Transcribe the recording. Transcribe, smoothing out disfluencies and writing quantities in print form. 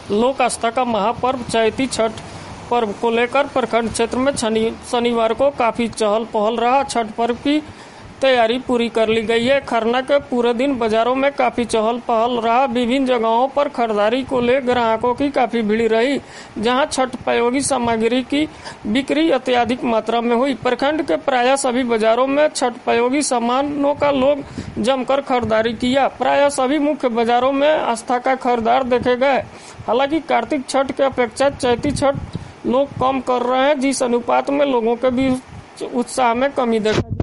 लोक आस्था का महापर्व चैती छठ पर्व को लेकर प्रखंड क्षेत्र में शनिवार को काफी चहल पहल रहा। छठ पर्व की तैयारी पूरी कर ली गई है। खरना के पूरे दिन बाजारों में काफी चहल पहल रहा। विभिन्न जगहों पर खरीदारी को ले ग्राहकों की काफी भीड़ रही, जहां छठ उपयोगी सामग्री की बिक्री अत्यधिक मात्रा में हुई। प्रखंड के प्रायः सभी बाजारों में छठ उपयोगी सामानों का लोग जमकर खरीदारी किया। प्रायः सभी मुख्य बाजारों में आस्था का खरीदार देखे गए। हालांकि कार्तिक छठ के अपेक्षा चैती छठ लोग कम कर रहे हैं, जिस अनुपात में लोगों के बीच उत्साह में कमी देखा